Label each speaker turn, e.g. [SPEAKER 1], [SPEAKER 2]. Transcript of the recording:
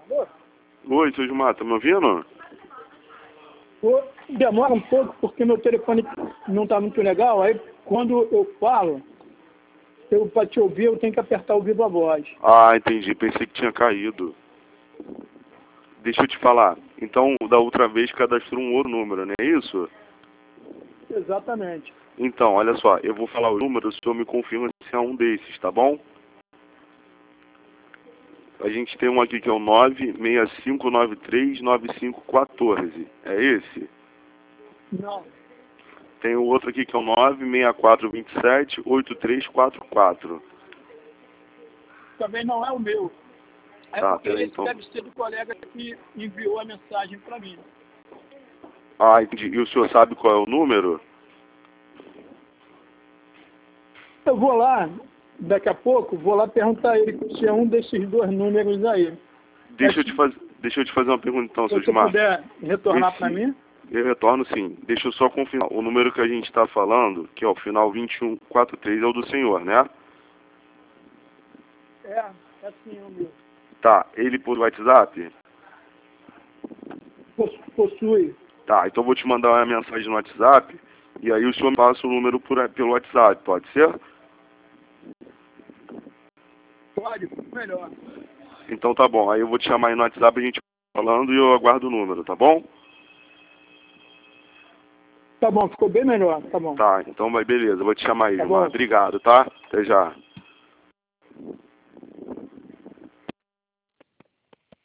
[SPEAKER 1] Oi, seu Gilmar, tá me ouvindo?
[SPEAKER 2] Demora um pouco porque meu telefone não está muito legal, aí quando eu falo, para te ouvir eu tenho que apertar o viva voz.
[SPEAKER 1] Ah, entendi. Pensei que tinha caído. Deixa eu te falar. Então, da outra vez cadastrou um outro número, não é isso?
[SPEAKER 2] Exatamente.
[SPEAKER 1] Então, olha só, eu vou falar o número, o senhor me confirma se é um desses, tá bom? A gente tem um aqui que é o 965939514. É esse?
[SPEAKER 2] Não,
[SPEAKER 1] Tem o outro aqui que é o 964278344.
[SPEAKER 2] também não é o meu. É
[SPEAKER 1] Tá,
[SPEAKER 2] porque
[SPEAKER 1] peraí
[SPEAKER 2] esse
[SPEAKER 1] então.
[SPEAKER 2] deve ser do colega que enviou a mensagem para mim.
[SPEAKER 1] Ah, entendi. E o senhor sabe qual é o número?
[SPEAKER 2] Eu vou lá, daqui a pouco, vou lá perguntar a ele se é um desses dois números aí.
[SPEAKER 1] Deixa eu te fazer uma pergunta então,
[SPEAKER 2] Se
[SPEAKER 1] seu
[SPEAKER 2] você
[SPEAKER 1] Gilmar.
[SPEAKER 2] puder retornar para mim.
[SPEAKER 1] Eu retorno sim. Deixa eu só confirmar. O número que a gente está falando, que é o final 2143, é o do senhor, né?
[SPEAKER 2] É assim o meu.
[SPEAKER 1] Tá. Ele por WhatsApp?
[SPEAKER 2] Possui.
[SPEAKER 1] Tá. Então eu vou te mandar uma mensagem no WhatsApp e aí o senhor me passa o número pelo WhatsApp, pode ser?
[SPEAKER 2] Pode, melhor.
[SPEAKER 1] Então tá bom. Aí eu vou te chamar aí no WhatsApp, a gente falando e eu aguardo o número, tá bom?
[SPEAKER 2] Tá bom, ficou bem melhor, tá bom.
[SPEAKER 1] Tá. Então vai, beleza. Eu vou te chamar aí,
[SPEAKER 2] Tá
[SPEAKER 1] Gilmar.
[SPEAKER 2] bom.
[SPEAKER 1] Obrigado, tá? Até já.